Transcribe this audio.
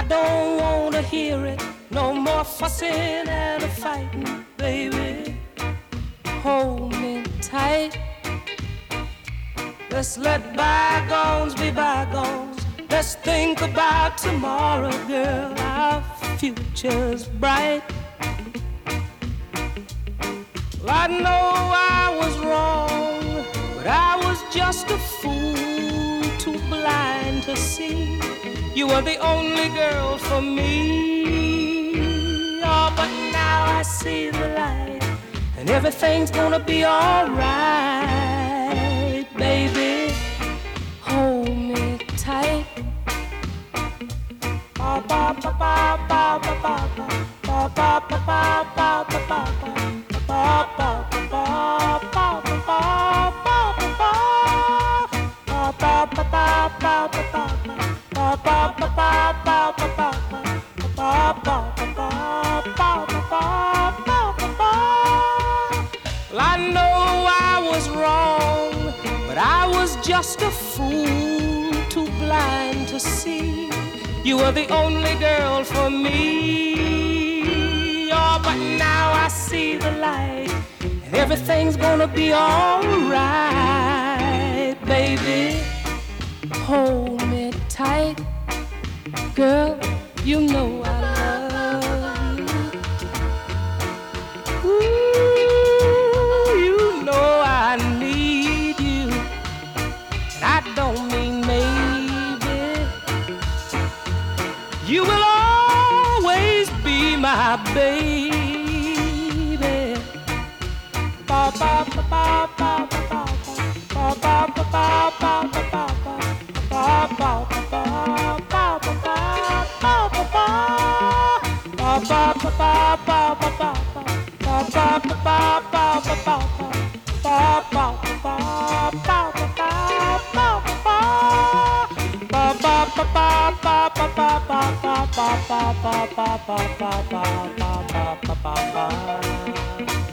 don't wanna hear it. No more fussing and a fighting, baby. Hold me tight. Let's let bygones be bygones. Let's think about tomorrow, girl. Our future's bright. Well, I know I was wrong, but I was just a fool, too blind to see you were the only girl for me. Oh, but now I see the light, and everything's gonna be alright, baby. Hold me tight. Ba ba ba ba ba ba ba ba ba ba ba ba ba ba. Well, I know I was wrong, but I was just a fool, too blind to see you were the only girl for me. Oh, but now I see the light, and everything's gonna be alright, baby. Hold me tight, girl, you know I love you. Ooh, you know I need you, and I don't mean maybe. You will always be my baby. Ba ba ba ba ba ba ba ba ba ba ba ba ba. Ba